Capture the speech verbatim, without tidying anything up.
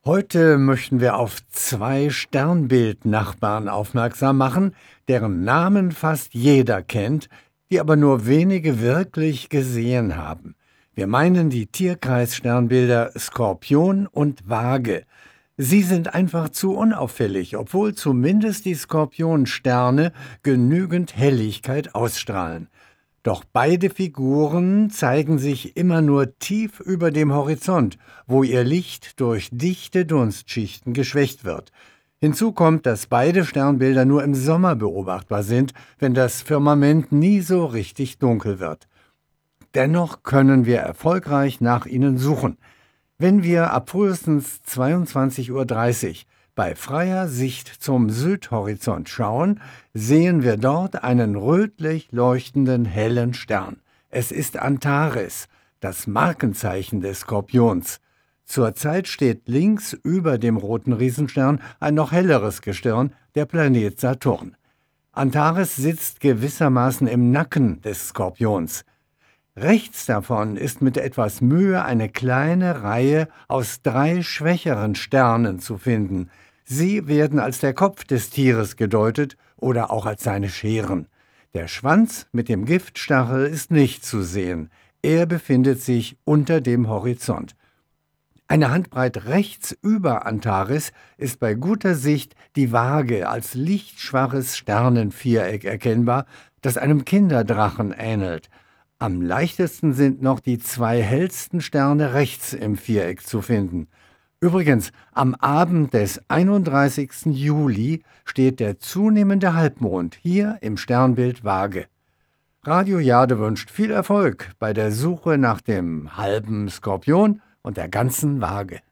Heute möchten wir auf zwei Sternbildnachbarn aufmerksam machen, deren Namen fast jeder kennt, die aber nur wenige wirklich gesehen haben. Wir meinen die Tierkreissternbilder Skorpion und Waage. Sie sind einfach zu unauffällig, obwohl zumindest die Skorpionsterne genügend Helligkeit ausstrahlen. Doch beide Figuren zeigen sich immer nur tief über dem Horizont, wo ihr Licht durch dichte Dunstschichten geschwächt wird. Hinzu kommt, dass beide Sternbilder nur im Sommer beobachtbar sind, wenn das Firmament nie so richtig dunkel wird. Dennoch können wir erfolgreich nach ihnen suchen. Wenn wir ab frühestens zweiundzwanzig Uhr dreißig bei freier Sicht zum Südhorizont schauen, sehen wir dort einen rötlich leuchtenden hellen Stern. Es ist Antares, das Markenzeichen des Skorpions. Zurzeit steht links über dem roten Riesenstern ein noch helleres Gestirn, der Planet Saturn. Antares sitzt gewissermaßen im Nacken des Skorpions. Rechts davon ist mit etwas Mühe eine kleine Reihe aus drei schwächeren Sternen zu finden. Sie werden als der Kopf des Tieres gedeutet oder auch als seine Scheren. Der Schwanz mit dem Giftstachel ist nicht zu sehen. Er befindet sich unter dem Horizont. Eine Handbreit rechts über Antares ist bei guter Sicht die Waage als lichtschwaches Sternenviereck erkennbar, das einem Kinderdrachen ähnelt. Am leichtesten sind noch die zwei hellsten Sterne rechts im Viereck zu finden. Übrigens, am Abend des einunddreißigsten Juli steht der zunehmende Halbmond hier im Sternbild Waage. Radio Jade wünscht viel Erfolg bei der Suche nach dem halben Skorpion und der ganzen Waage.